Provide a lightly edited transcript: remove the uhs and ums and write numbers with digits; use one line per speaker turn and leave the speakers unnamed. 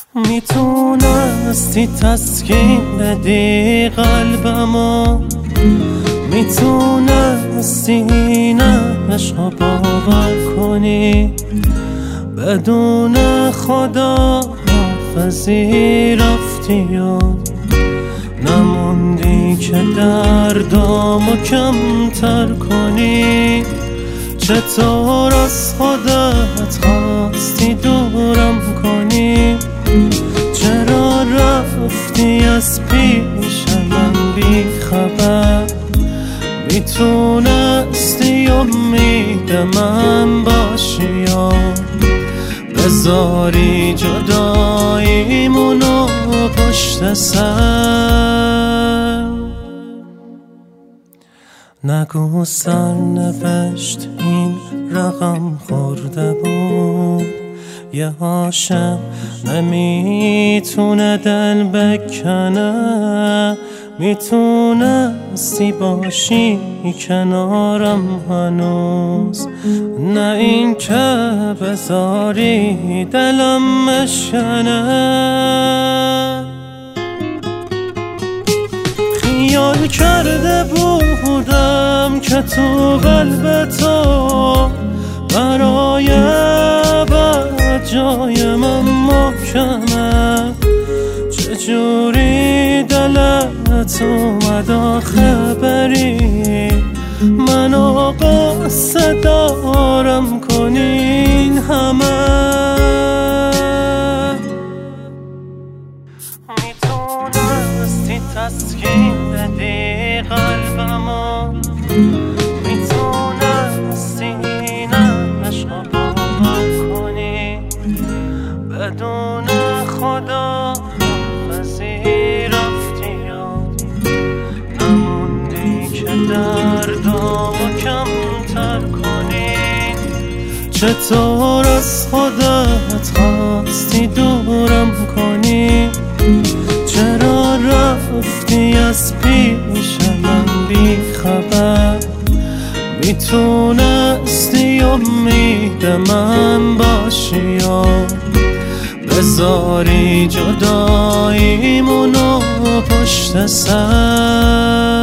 میتونستی تسکین بدی قلبمو، میتونستی این عشقو باور کنی، بدون خدا حافظی رفتی و نموندی که دردامو کمتر کنی. چطور از خودت خواستی دورم کنی؟ چرا رفتی از پیش من بی خبر؟ میتونستی امید من باشی یا بذاری جداییمونو پشت سر؟ نگو سرنوشت این رقم خورده بود، یه عاشق نمیتونه دل بکنه. میتونستی باشی کنارم هنوز، نه این که بذاری دلم بشکنه. خیال کرده بودم که تو قلب تو برای بعد جای من محکمه. چجوری دلت اومد آخه بری منو قصه دارم کنین همه؟ میتونستی تسکین بدی قلبمو، میتونستی این عشقو باور کنی، بدون خدا حافظی رفتی و نموندی که دردامو کمتر کنی. چطور از خودت خواستی دورم کنی؟ چرا رفتی از پیش من بی خبر؟ میتونستی امید من باشی یا بذاری جداییمونو پشت سر؟